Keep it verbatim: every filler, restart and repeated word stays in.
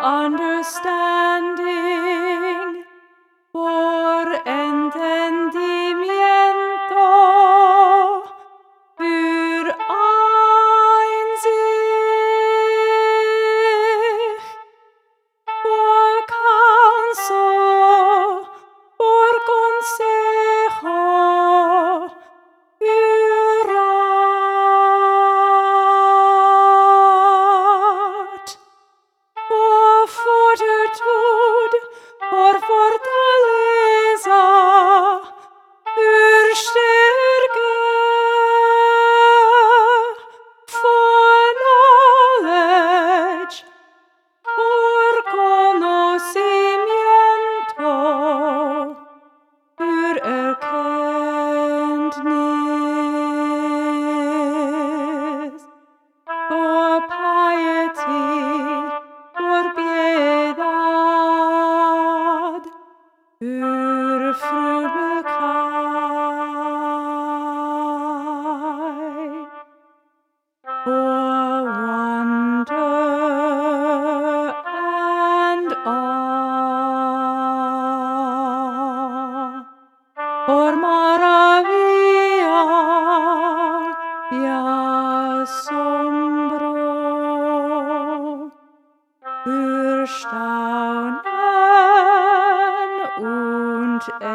understanding, por entendimiento, für Einsicht, por counsel, por consejo, für Rat, por fortitude, por fortaleza, für Stärke, for knowledge, por conocimiento, für Erkenntnis, for piety, por piedad, für Frömmigkeit, for wonder and awe, por maravilla y asombro, für Staunen und